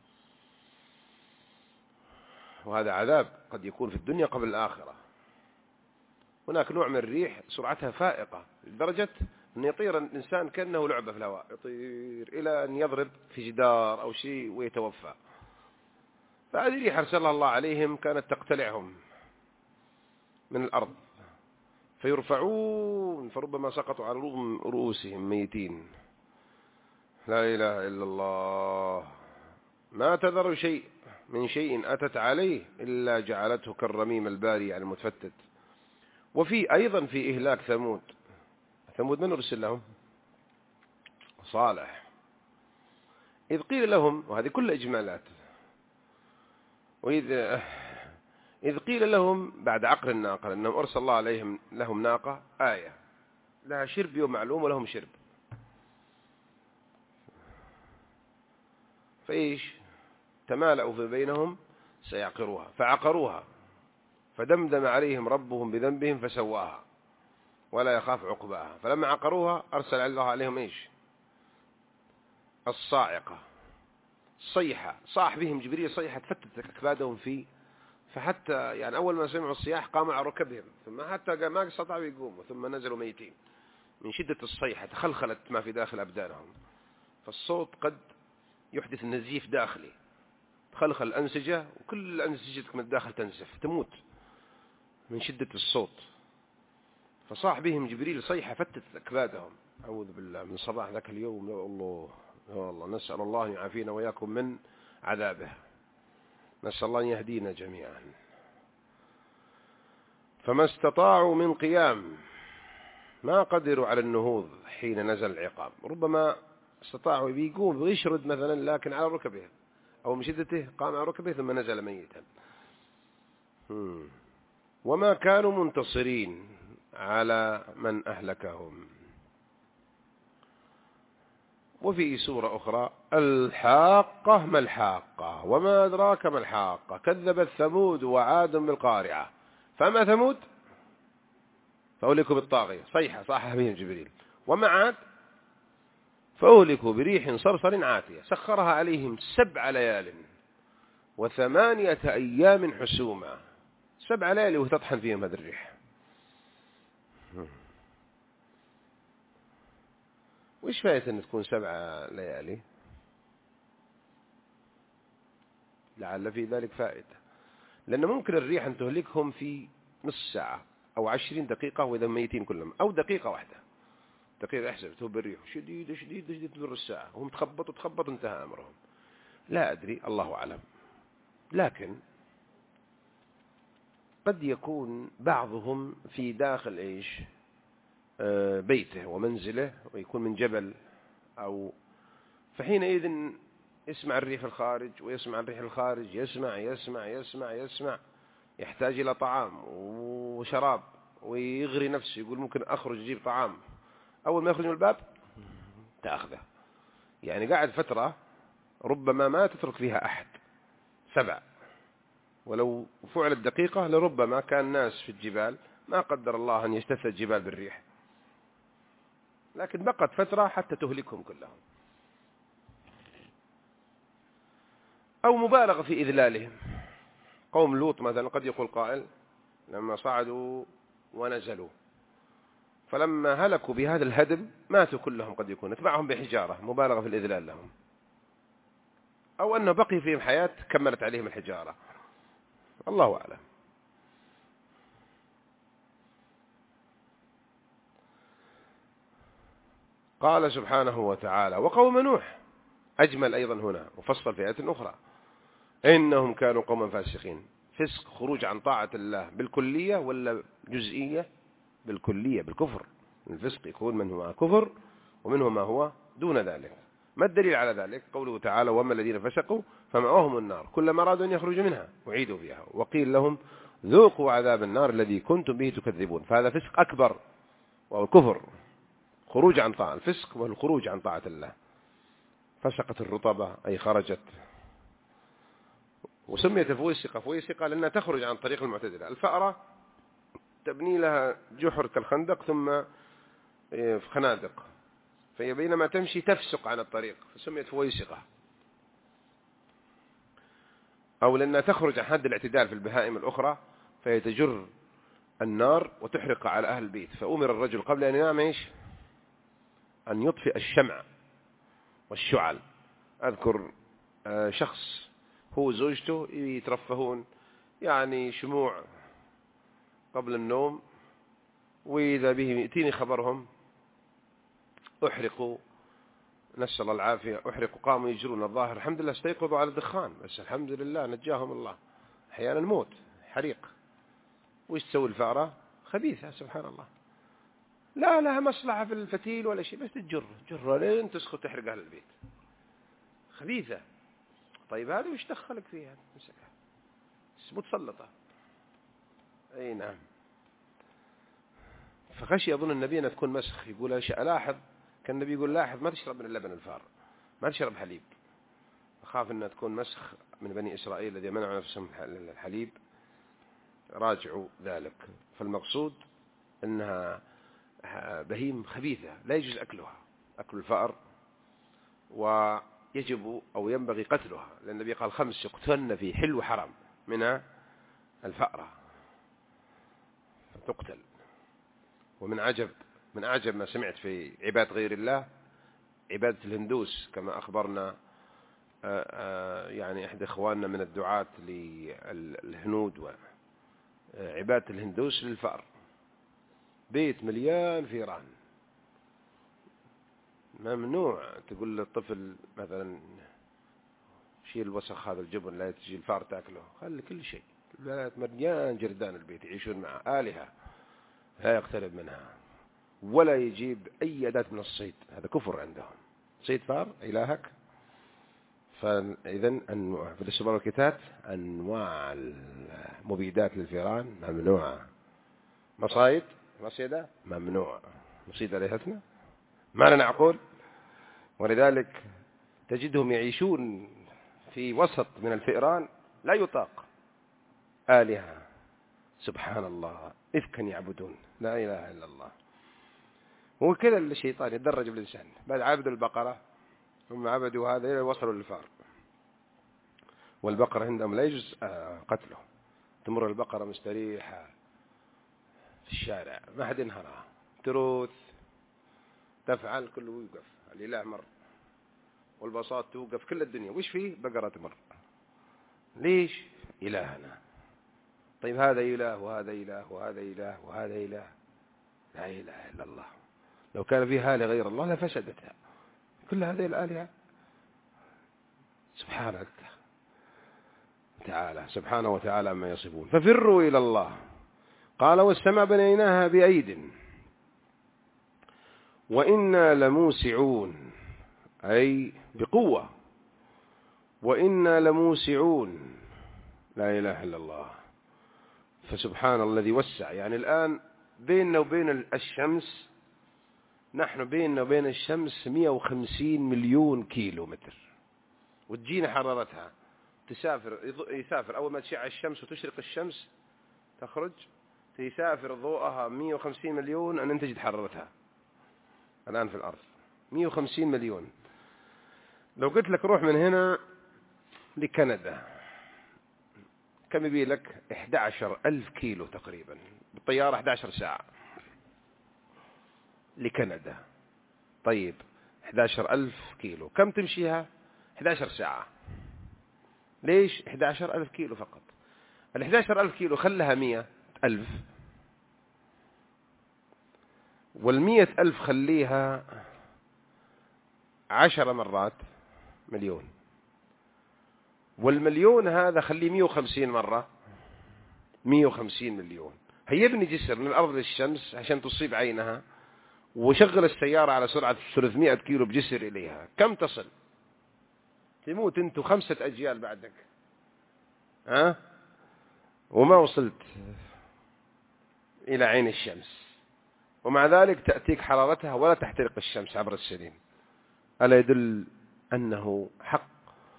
وهذا عذاب قد يكون في الدنيا قبل الآخرة. هناك نوع من الريح سرعتها فائقة لدرجة أن يطير الإنسان كأنه لعبة في الهواء، يطير إلى أن يضرب في جدار أو شيء ويتوفى. فهذه ريح أرسلها الله عليهم كانت تقتلعهم من الأرض فيرفعون، فربما سقطوا على رؤوسهم ميتين. لا إله إلا الله. ما تذر شيء من شيء أتت عليه إلا جعلته كالرميم الباري على المتفتت. وفي أيضا في إهلاك ثمود. ثمود من أرسل لهم؟ صالح. إذ قيل لهم، وهذه كل إجمالات، وإذ إذ قيل لهم بعد عقر الناقة أنهم أرسل الله عليهم لهم ناقة آية لها شرب يوم معلوم ولهم شرب، فإيش تمالأوا في بينهم سيعقروها فعقروها فدمدم عليهم ربهم بذنبهم فسواها ولا يخاف عقباها. فلما عقروها أرسل الله عليهم إيش؟ الصاعقة، صيحة، صاح بهم جبريل صيحة فتت أكبادهم فيه، فحتى يعني أول ما سمعوا الصياح قاموا على ركبهم، ثم حتى ما استطاعوا يقوموا، ثم نزلوا ميتين من شدة الصيحة، تخلخلت ما في داخل أبدانهم. فالصوت قد يحدث نزيف داخلي، تخلخل الأنسجة، وكل أنسجتك من الداخل تنزف تموت من شدة الصوت. فصاح بهم جبريل صيحة فتت أكبادهم. أعوذ بالله من صباح ذاك اليوم. يا الله يا الله، نسأل الله أن يعافينا وإياكم من عذابه، نسأل الله أن يهدينا جميعا. فما استطاعوا من قيام، ما قدروا على النهوض حين نزل العقاب. ربما استطاعوا بيقوم ويشرد مثلا لكن على ركبه أو من شدته قام على ركبه ثم نزل ميتا. وما كانوا منتصرين على من أهلكهم. وفي سورة أخرى الحاقة ما الحاقة وما أدراك ما الحاقة كذبت ثمود وعاد بالقارعة فما ثمود فأهلكوا بالطاغية، صيحة صاح بهم جبريل. وما عاد فأهلكوا بريح صرصر عاتية سخرها عليهم سبع ليال وثمانية أيام حسوما. سبع ليالي وتطحن فيهم هذا الريح. وإيش فائدة أن تكون سبع ليالي؟ لعل في ذلك فائدة، لأن ممكن الريح أن تهلكهم في نص ساعة أو عشرين دقيقة وإذا ميتين كلهم، أو دقيقة واحدة. دقيقة احسب تهب الريح شديد شديد شديد تمر الساعة وهم تخبطوا تخبط انتهى أمرهم. لا أدري، الله أعلم. لكن قد يكون بعضهم في داخل إيش بيته ومنزله ويكون من جبل، أو فحينئذ يسمع الريح الخارج ويسمع الريح الخارج يسمع يسمع يسمع يسمع يحتاج إلى طعام وشراب ويغري نفسه، يقول ممكن أخرج أجيب طعام. أول ما يخرج من الباب تأخذه، يعني قاعد فترة ربما ما تترك فيها أحد. سبع، ولو فعلت دقيقة لربما كان ناس في الجبال ما قدر الله أن يستثى الجبال بالريح، لكن بقت فترة حتى تهلكهم كلهم. أو مبالغة في إذلالهم. قوم لوط مثلا قد يقول قائل لما صعدوا ونزلوا فلما هلكوا بهذا الهدم ماتوا كلهم، قد يكون اتبعهم بحجارة، مبالغة في الإذلال لهم. أو أنه بقي فيهم حياة كملت عليهم الحجارة، الله أعلم. قال سبحانه وتعالى وقوم نوح، أجمل أيضا هنا وفصل في آية أخرى، إنهم كانوا قوما فاسقين. فسق خروج عن طاعة الله بالكلية ولا جزئية؟ بالكلية، بالكفر. الفسق يكون من هو كفر ومنه ما هو دون ذلك. ما الدليل على ذلك؟ قوله تعالى وما الذين فسقوا فمأواهم النار كلما أرادوا أن يخرجوا منها وعيدوا فيها وقيل لهم ذوقوا عذاب النار الذي كنتم به تكذبون. فهذا فسق أكبر وهو الكفر، خروج عن طاعة، الفسق والخروج عن طاعة الله. فسقت الرطبة أي خرجت، وسميت فويسقة فويسقة لأنها تخرج عن طريق المعتدلة. الفأرة تبني لها جحر كالخندق ثم في خنادق، فهي بينما تمشي تفسق عن الطريق فسميت فويسقة، أو لأنها تخرج عن حد الاعتدال في البهائم الأخرى فهي تجر النار وتحرق على أهل البيت. فأمر الرجل قبل أن ينام إيش؟ أن يطفئ الشمع والشعل. أذكر شخص هو زوجته يترفهون يعني شموع قبل النوم، وإذا بهم يأتيني خبرهم أحرقوا، نسأل الله العافية، أحرقوا، قاموا يجرون الظاهر الحمد لله استيقظوا على الدخان، بس الحمد لله نجاهم الله. أحيانا الموت حريق. وش تسوي الفأرة؟ خبيثة سبحان الله، لا لها مصلحة في الفتيل ولا شيء، بس تجر جر لين تسخط تحرق أهل البيت. خبيثة. طيب هذه وش دخلك فيها؟ مسكها متسلطة. أي نعم. فخشي أظن النبي أن تكون مسخ. يقول ألاحظ، كان النبي يقول لاحظ ما تشرب من اللبن الفار، ما تشرب حليب، أخاف أنها تكون مسخ من بني إسرائيل الذين منعوا نفسهم الحليب، راجعوا ذلك. فالمقصود أنها بهيم خبيثة لا يجوز أكلها، أكل الفأر، ويجب أو ينبغي قتلها، لأن النبي قال خمس يقتلن في حل وحرام، منها الفأرة تقتل. ومن عجب من أعجب ما سمعت في عبادة غير الله عبادة الهندوس، كما أخبرنا يعني إحدى إخواننا من الدعاة للهنود، وعبادة الهندوس للفأر، بيت مليان فيران، ممنوع تقول للطفل مثلا شيل الوسخ هذا الجبن لا تجي الفار تأكله، خلي كل شيء، البيت مليان جردان البيت يعيشون مع آلهة لا يقترب منها، ولا يجيب أي أداة من الصيد، هذا كفر عندهم. صيد فار إلهك. فإذن في السوبر ماركتات أنواع المبيدات للفيران ممنوعة. مصايد مصيدة ممنوع، مصيد آلهتنا ما لنا عقول. ولذلك تجدهم يعيشون في وسط من الفئران لا يطاق، آلهة سبحان الله، إفكا يعبدون، لا إله إلا الله. وكذا الشيطان يتدرج بالإنسان، بعد عبدوا البقرة ثم عبدوا هذا إلى وصلوا للفار. والبقرة عندهم لا يجوز قتله، تمر البقرة مستريحة في الشارع ما حد ينهرها، تروث تفعل كله يوقف، الإله مر والبساط توقف، كل الدنيا وش فيه؟ بقرة تمر. ليش؟ إلهنا. طيب هذا إله وهذا إله وهذا إله وهذا إله، لا إله إلا الله. لو كان فيها آلهة غير الله لفسدتها، كل هذه الآلهة سبحانه تعالى سبحانه وتعالى ما يصفون. ففروا إلى الله. قال والسماء بنيناها بأيد وإنا لموسعون، أي بقوة، وإنا لموسعون، لا إله إلا الله. فسبحان الذي وسع. يعني الآن بيننا وبين الشمس، نحن بيننا وبين الشمس مئة وخمسين مليون كيلو متر، وتجينا حرارتها تسافر يسافر أول ما تشع الشمس وتشرق الشمس تخرج تسافر ضوءها مئة وخمسين مليون أن تجد حرارتها الآن في الأرض مئة وخمسين مليون. لو قلت لك روح من هنا لكندا كم يبي لك؟ أحد عشر ألف كيلو تقريبا بالطيارة، أحد عشر ساعة لكندا. طيب أحد عشر ألف كيلو كم تمشيها؟ أحد عشر ساعة. ليش أحد عشر ألف كيلو فقط؟ ال أحد عشر ألف كيلو خلها مئة ألف، والمئة ألف خليها عشر مرات مليون، والمليون هذا خليه مئة وخمسين مرة مئة وخمسين مليون. هيبني جسر من الأرض للشمس عشان تصيب عينها، وشغل السيارة على سرعة ثلاثمئة كيلو بجسر إليها، كم تصل؟ تموت أنت خمسة أجيال بعدك، ها؟ وما وصلت إلى عين الشمس، ومع ذلك تأتيك حرارتها ولا تحترق الشمس عبر السنين. ألا يدل أنه حق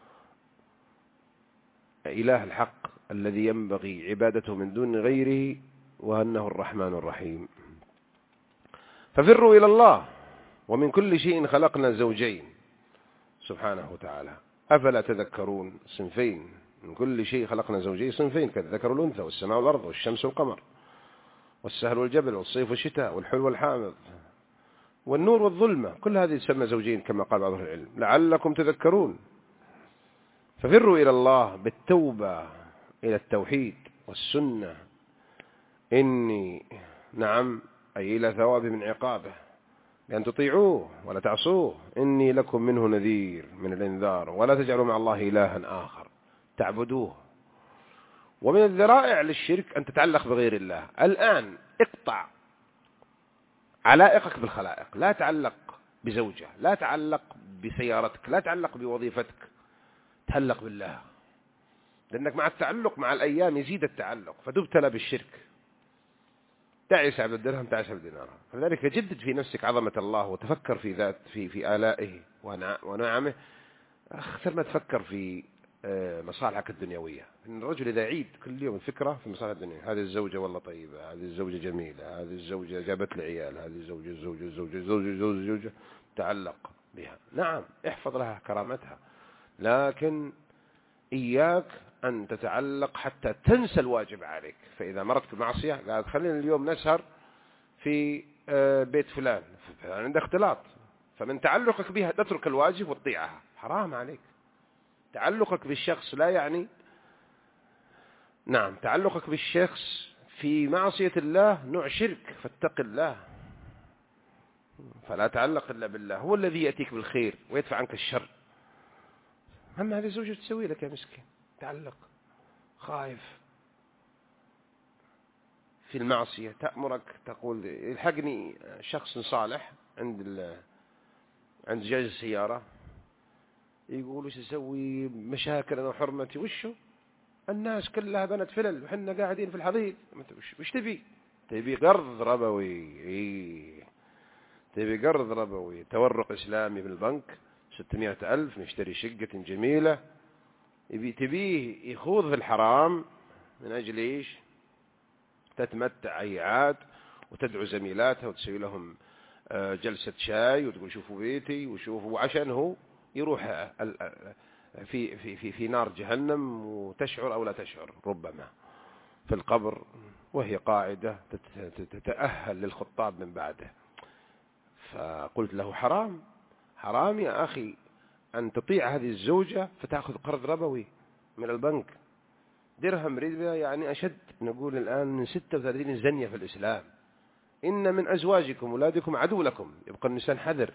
إله الحق الذي ينبغي عبادته من دون غيره، وأنه الرحمن الرحيم. ففروا إلى الله ومن كل شيء خلقنا زوجين سبحانه وتعالى أفلا تذكرون. صنفين، من كل شيء خلقنا زوجين صنفين كالذكر والأنثى، والسماء والأرض والشمس والقمر والسهل والجبل والصيف والشتاء والحلو والحامض والنور والظلمة، كل هذه تسمى زوجين كما قال بعض أهل العلم لعلكم تذكرون. ففروا إلى الله بالتوبة إلى التوحيد والسنة، إني نعم أي إلى ثواب من عقابه بأن تطيعوه ولا تعصوه، إني لكم منه نذير من الإنذار، ولا تجعلوا مع الله إلها آخر تعبدوه. ومن الذرائع للشرك أن تتعلق بغير الله. الآن اقطع علائقك بالخلائق، لا تعلق بزوجة، لا تعلق بسيارتك، لا تعلق بوظيفتك، تعلق بالله، لأنك مع التعلق مع الأيام يزيد التعلق فتبتلى بالشرك. تعس عبد الدرهم تعس عبد الدينار. فلذلك جدد في نفسك عظمة الله وتفكر في ذات في في آلائه ونعمه أكثر ما تفكر في مصالحك الدنيوية. إن الرجل إذا يعيد كل يوم فكرة في مصالح الدنيا، هذه الزوجة والله طيبة، هذه الزوجة جميلة، هذه الزوجة جابت لي عيال، هذه الزوجة الزوجة الزوجة الزوجة الزوجة الزوجة تعلق بها. نعم احفظ لها كرامتها، لكن إياك أن تتعلق حتى تنسى الواجب عليك. فإذا مرت بمعصية قاعد خلينا اليوم نسهر في بيت فلان عند اختلاط، فمن تعلقك بها تترك الواجب وتطيعها، حرام عليك. تعلقك بالشخص لا يعني نعم تعلقك بالشخص في معصية الله نوع شرك، فاتق الله، فلا تعلق إلا بالله، هو الذي يأتيك بالخير ويدفع عنك الشر. أما هذه الزوجة تسوي لك يا مسكين، تعلق خايف في المعصية، تأمرك تقول الحقني شخص صالح عند عند جاج السيارة يقول وش يسوي مشاكل أنا وحرمتي، وشو الناس كلها بنت فلل وحنا قاعدين في الحضيض، وش تبي؟ تبي قرض ربوي، إيه تبي قرض ربوي، تورق إسلامي بالبنك ستمائة ألف نشتري شقة جميلة، يبي تبيه يخوض في الحرام من أجل إيش؟ تتمتع عيات وتدعو زميلاتها وتسوي لهم جلسة شاي وتقول شوفوا بيتي وشوفوا، وعشان هو يروح في في في في نار جهنم وتشعر أو لا تشعر ربما في القبر وهي قاعدة تتأهل للخطاب من بعده. فقلت له حرام حرام يا أخي أن تطيع هذه الزوجة فتأخذ قرض ربوي من البنك، درهم ربا يعني أشد، نقول الآن من ستة وثلاثين زنية في الإسلام. إن من أزواجكم أولادكم عدو لكم. يبقى الإنسان حذر،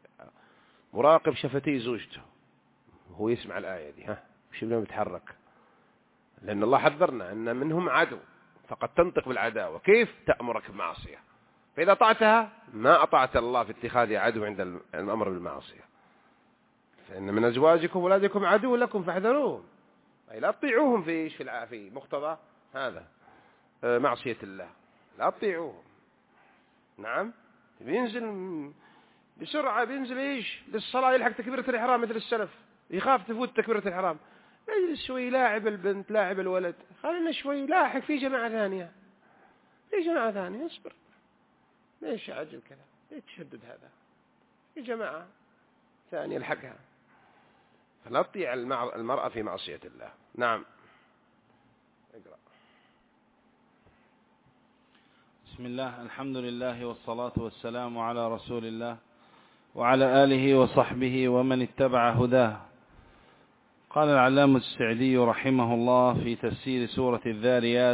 مراقب شفتي زوجته وهو يسمع الآية دي، ها وش بدنا بيتحرك، لأن الله حذرنا أن منهم عدو، فقد تنطق بالعداوة. كيف؟ تأمرك بمعصية، فإذا أطعتها ما أطعت الله في اتخاذ عدو عند الأمر بالمعصية. فإن من أزواجكم أولادكم عدو لكم فاحذروهم، أي لا تطيعوهم في إيش في في مقتضى هذا معصية الله، لا تطيعوهم. نعم بينزل بسرعة، بينزل إيش للصلاة يلحق تكبيرة الإحرام مثل السلف، يخاف تفوت تكبيرة الإحرام، يجلس شوي لاعب البنت لاعب الولد، خلينا شوي لاحق في جماعة ثانية، في جماعة ثانية اصبر، ليش عجل كذا، ليش تشدد هذا، في جماعة ثانية الحقها. فلا تطيع المرأة في معصية الله. نعم اقرأ. بسم الله، الحمد لله والصلاة والسلام على رسول الله وعلى آله وصحبه ومن اتبع هداه. قال العلامة السعدي رحمه الله في تفسير سورة الذاريات،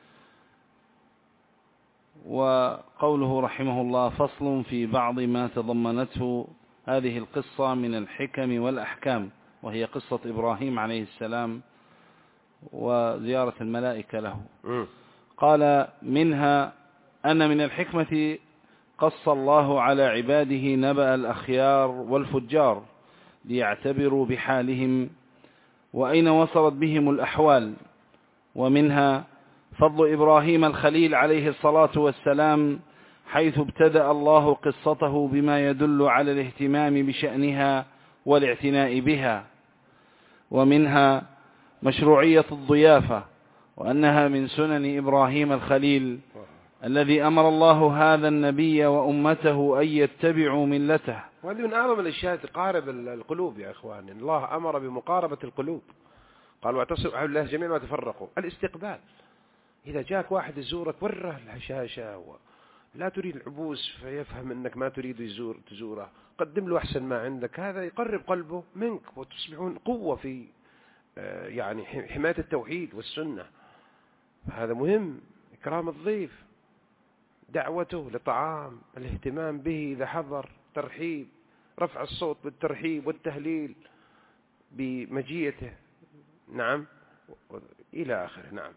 وقوله رحمه الله فصل في بعض ما تضمنته هذه القصة من الحكم والأحكام، وهي قصة إبراهيم عليه السلام وزيارة الملائكة له. قال منها أن من الحكمة قص الله على عباده نبأ الأخيار والفجار ليعتبروا بحالهم وأين وصلت بهم الأحوال. ومنها فضل إبراهيم الخليل عليه الصلاة والسلام، حيث ابتدأ الله قصته بما يدل على الاهتمام بشأنها والاعتناء بها. ومنها مشروعية الضيافة، وأنها من سنن إبراهيم الخليل، الذي أمر الله هذا النبي وأمته أن يتبعوا ملته. وهذه من أعظم الأشياء تقارب القلوب يا إخواني. الله أمر بمقاربة القلوب، قال واعتصموا بحبل الله جميعا وتفرقوا. الاستقبال، إذا جاك واحد يزورك وره الهشاشة لا تريد العبوس فيفهم أنك ما تريد يزور تزوره، قدم له أحسن ما عندك، هذا يقرب قلبه منك وتصبحون قوة في يعني حماية التوحيد والسنة. هذا مهم. إكرام الضيف، دعوته لطعام، الاهتمام به إذا حضر، ترحيب، رفع الصوت بالترحيب والتهليل بمجيئته، نعم، إلى آخره. نعم.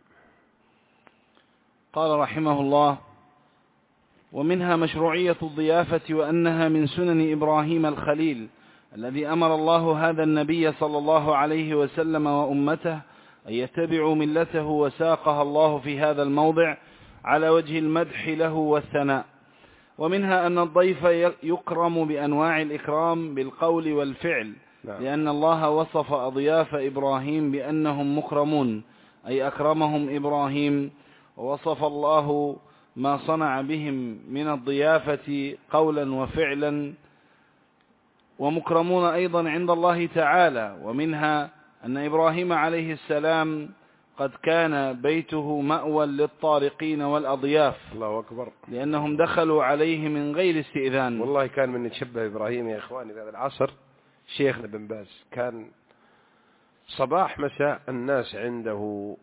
قال رحمه الله: ومنها مشروعية الضيافة، وأنها من سنن إبراهيم الخليل الذي أمر الله هذا النبي صلى الله عليه وسلم وأمته أن يتبعوا ملته، وساقها الله في هذا الموضع على وجه المدح له والثناء. ومنها أن الضيف يكرم بأنواع الإكرام بالقول والفعل، لأن الله وصف أضياف إبراهيم بأنهم مكرمون، أي أكرمهم إبراهيم، ووصف الله ما صنع بهم من الضيافة قولا وفعلا، ومكرمون أيضا عند الله تعالى. ومنها أن إبراهيم عليه السلام قد كان بيته مأوى للطارقين والأضياف، الله أكبر، لأنهم دخلوا عليه من غير استئذان. والله كان من يتشبه إبراهيم يا إخواني في هذا العصر شيخنا بن باز، كان صباح مساء الناس عنده،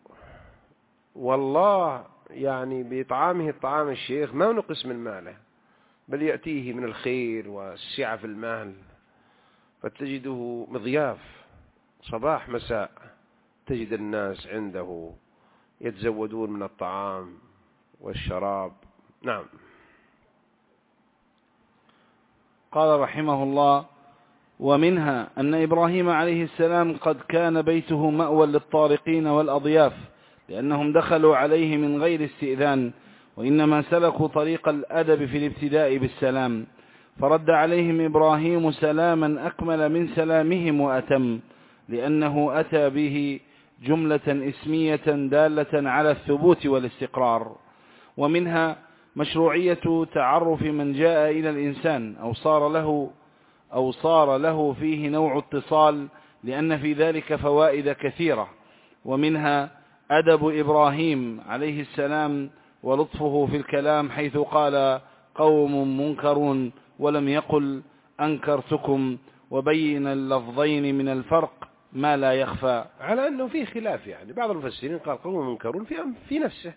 والله يعني بإطعامه الطعام الشيخ ما نقص من ماله، بل يأتيه من الخير والسعة في المال، فتجده مضياف صباح مساء، تجد الناس عنده يتزودون من الطعام والشراب. نعم. قال رحمه الله: ومنها أن إبراهيم عليه السلام قد كان بيته مأوى للطارقين والأضياف، لأنهم دخلوا عليه من غير استئذان، وإنما سلكوا طريق الأدب في الابتداء بالسلام، فرد عليهم إبراهيم سلاما أكمل من سلامهم وأتم، لأنه أتى به جملة اسمية دالة على الثبوت والاستقرار. ومنها مشروعية تعرف من جاء إلى الإنسان أو صار له أو صار له فيه نوع اتصال، لأن في ذلك فوائد كثيرة. ومنها أدب إبراهيم عليه السلام ولطفه في الكلام، حيث قال قوم منكرون ولم يقل أنكرتكم، وبين اللفظين من الفرق ما لا يخفى، على أنه فيه خلاف. يعني بعض المفسرين قال قوم منكرون في في نفسه،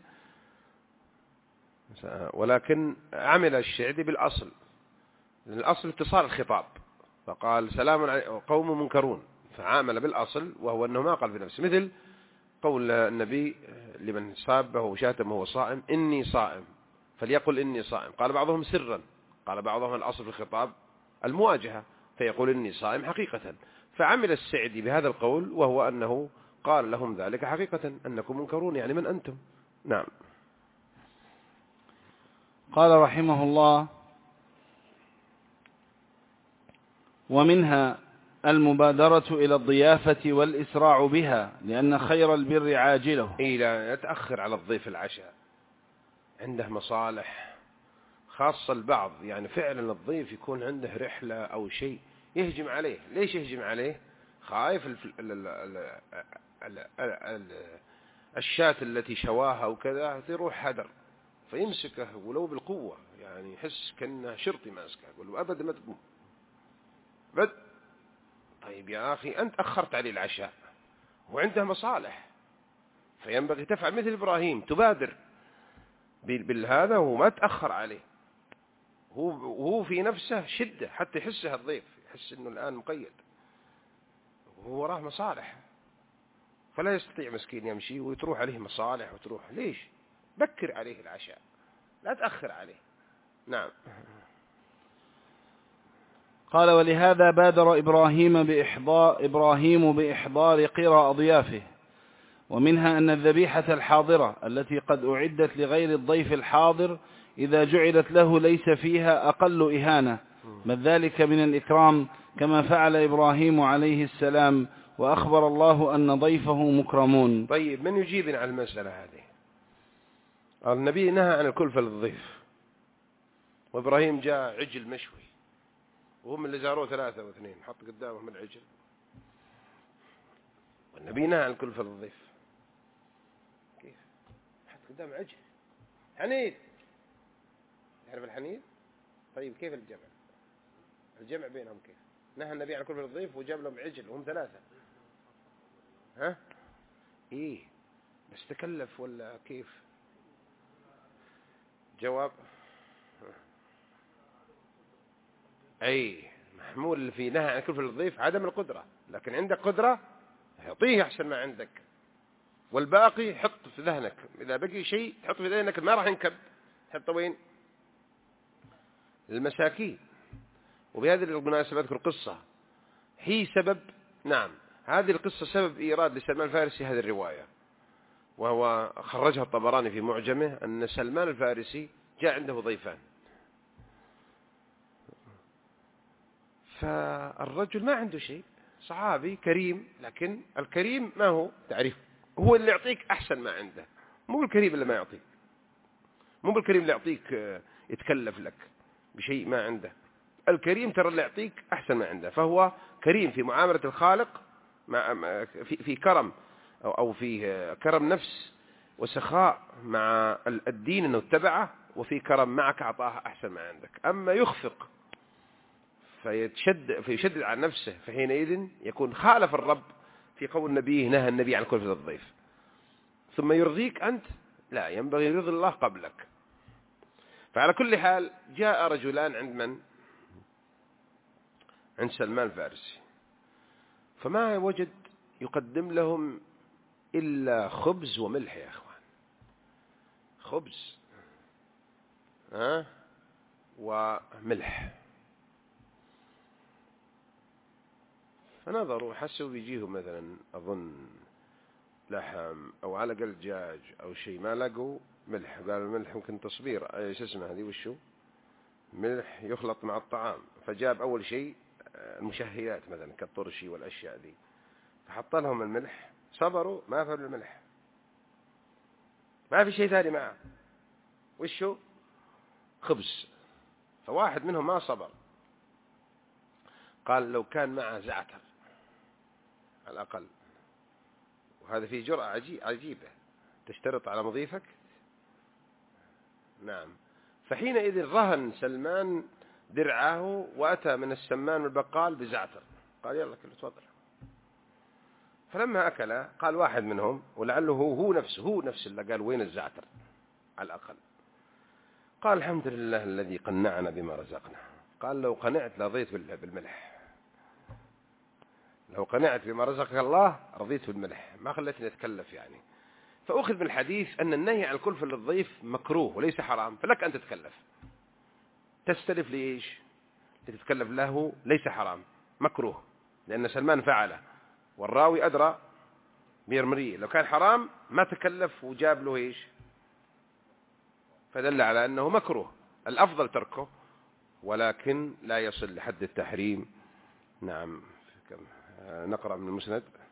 ولكن عمل الشعري بالأصل، لأن الأصل اتصال الخطاب، فقال سلام عليكم قوم منكرون، فعامل بالأصل وهو أنه ما قال في نفسه، مثل قول النبي لمن صابه وشاتمه وهو صائم: إني صائم، فليقل إني صائم. قال بعضهم سرا، قال بعضهم الأصل في الخطاب المواجهة، فيقول إني صائم حقيقة. فعمل السعدي بهذا القول، وهو أنه قال لهم ذلك حقيقة، أنكم منكرون، يعني من أنتم. نعم. قال رحمه الله: ومنها المبادرة إلى الضيافة والإسراع بها، لأن خير البر عاجله. إلى يتأخر على الضيف العشاء، عنده مصالح، خاصة البعض يعني فعلا الضيف يكون عنده رحلة أو شيء يهجم عليه. ليش يهجم عليه؟ خايف الشاة التي شواها وكذا تروح هدر، فيمسكه ولو بالقوة، يعني يحس كأنه شرطي ماسكه، يقول له أبدا ما تقوم بد. طيب يا أخي أنت أخرت عليه العشاء وعنده مصالح، فينبغي تفعل مثل إبراهيم، تبادر بالهذا وما تأخر عليه، هو هو في نفسه شدة حتى يحسها الضيف، يحس إنه الآن مقيد وهو وراه مصالح، فلا يستطيع مسكين يمشي وتروح عليه مصالح وتروح. ليش؟ بكر عليه العشاء، لا تأخر عليه. نعم. قال: ولهذا بادر إبراهيم بإحضار إبراهيم بإحضار قرى أضيافه. ومنها أن الذبيحة الحاضرة التي قد أعدت لغير الضيف الحاضر إذا جعلت له ليس فيها أقل إهانة، بل ذلك من الإكرام، كما فعل إبراهيم عليه السلام، وأخبر الله أن ضيفه مكرمون. طيب من يجيبنا على المسألة هذه؟ النبي نهى عن الكلفة للضيف، وإبراهيم جاء عجل مشوي وهم اللي زاروه ثلاثة واثنين، حط قدامهم العجل، والنبي نهى عن الكلفة للضيف. كيف حط قدام عجل حنيذ؟ تعرف الحنيذ؟ طيب كيف الجمع؟ الجمع بينهم كيف؟ نهى النبي عن الكلفة للضيف وجاب لهم عجل وهم ثلاثة. ها؟ إيه بس تكلف ولا كيف؟ جواب أي محمول في نهى عن الكلفة للضيف عدم القدرة، لكن عندك قدرة اعطيه أحسن ما عندك، والباقي حط في ذهنك إذا بقي شيء حط في ذهنك ما راح ينكب، حطه وين؟ المساكين. وبهذه المناسبة أذكر قصة هي سبب، نعم هذه القصة سبب إيراد لسلمان الفارسي هذه الرواية، وهو خرجها الطبراني في معجمه أن سلمان الفارسي جاء عنده ضيفان، فالرجل ما عنده شيء، صحابي كريم، لكن الكريم ما هو تعريف، هو اللي يعطيك أحسن ما عنده، مو الكريم اللي ما يعطيك، مو بالكريم اللي يعطيك يتكلف لك بشيء ما عنده، الكريم ترى اللي يعطيك أحسن ما عنده. فهو كريم في معاملة الخالق، مع في في كرم أو في كرم نفس وسخاء مع الدين أنه اتبعه، وفي كرم معك أعطاه أحسن ما عندك. أما يخفق فيتشد فيشدد على نفسه، فحينئذ يكون خالف الرب في قول النبي نهى النبي عن كلفة الضيف. ثم يرضيك أنت؟ لا، ينبغي يرضي الله قبلك. فعلى كل حال جاء رجلان عند من؟ عند سلمان الفارسي، فما وجد يقدم لهم إلا خبز وملح يا أخوان، خبز ها وملح. فنظروا حسوا بيجيهم مثلا أظن لحم أو على الأقل دجاج أو شيء، ما لقوا ملح. قالوا الملح ممكن تصبير، ايش اسمه هذه وشو ملح يخلط مع الطعام. فجاب أول شيء المشهيات مثلا كالطرشي والأشياء دي، فحط لهم الملح، صبروا ما فعلوا الملح، ما في شيء ثاني معه، وشو خبز. فواحد منهم ما صبر، قال لو كان معه زعتر على الأقل، وهذا فيه جرأة عجيبة، تشترط على مضيفك. نعم. فحينئذ رهن سلمان درعه وأتى من السمان والبقال بزعتر، قال يلا كله تفضل. فلما أكل قال واحد منهم، ولعله هو, هو نفسه هو نفسه اللي قال وين الزعتر على الأقل، قال الحمد لله الذي قنعنا بما رزقنا. قال لو قنعت لرضيت بالملح، لو قنعت بما رزقك الله رضيت بالملح، ما خلتني أتكلف يعني. فأخذ من الحديث أن النهي عن الكلفة للضيف مكروه وليس حرام، فلك أن تتكلف. تستلف ليش؟ تتكلف له ليس حرام، مكروه، لأن سلمان فعله والراوي أدرى بيرمريه. لو كان حرام ما تكلف وجاب له إيش، فدل على أنه مكروه، الأفضل تركه، ولكن لا يصل لحد التحريم. نعم. نقرأ من المسند.